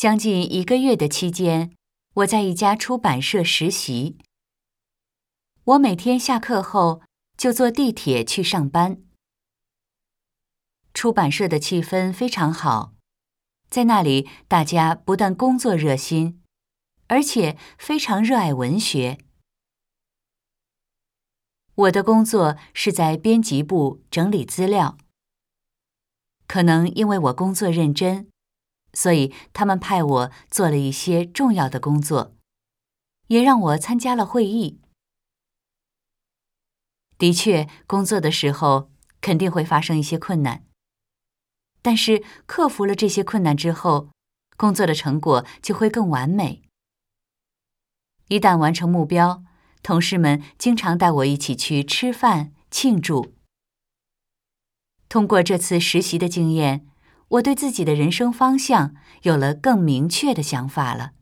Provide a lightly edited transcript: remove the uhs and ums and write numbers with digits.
将近1个月的期间，我在一家出版社实习。我每天下课后就坐地铁去上班。出版社的气氛非常好，在那里大家不但工作热心，而且非常热爱文学。我的工作是在编辑部整理资料。可能因为我工作认真，所以他们派我做了一些重要的工作，也让我参加了会议。的确，工作的时候肯定会发生一些困难，但是克服了这些困难之后，工作的成果就会更完美。一旦完成目标，同事们经常带我一起去吃饭庆祝。通过这次实习的经验，我对自己的人生方向有了更明确的想法了。